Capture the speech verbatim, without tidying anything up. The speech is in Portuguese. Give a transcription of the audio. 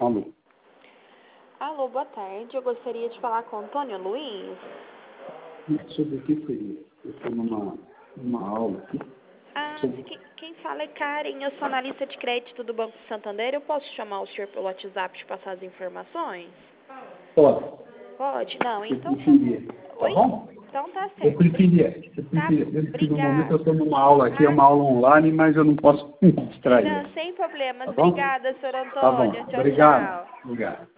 Alô. Alô, boa tarde. Eu gostaria de falar com o Antônio Luiz. Sobre o que seria? Eu estou numa, numa aula aqui. Ah, Sobre... quem, quem fala é Karen. Eu sou analista de crédito do Banco Santander. Eu posso chamar o senhor pelo WhatsApp de passar as informações? Pode. Pode? Não, Eu então tá. preferia. Tá Oi? bom? Então tá Eu certo. preferia. Eu Tá, preferia. Nesse momento eu obrigada. estou numa aula aqui, é Ah, uma aula online, mas eu não posso me distrair. não, sem problemas. Tá bom? Obrigada, senhor Tá bom. Antônio. Tchau, Obrigado. tchau. Obrigado.